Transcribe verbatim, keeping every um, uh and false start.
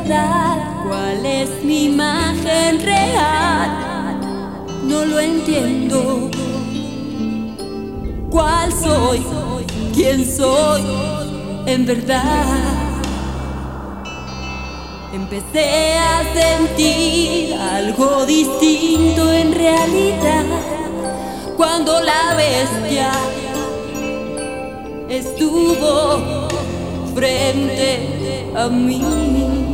verdad, cuál es mi imagen real. No lo entiendo. ¿Cuál soy? ¿Quién soy? En verdad. Empecé a sentir algo distinto en realidad cuando la bestia estuvo frente a mí.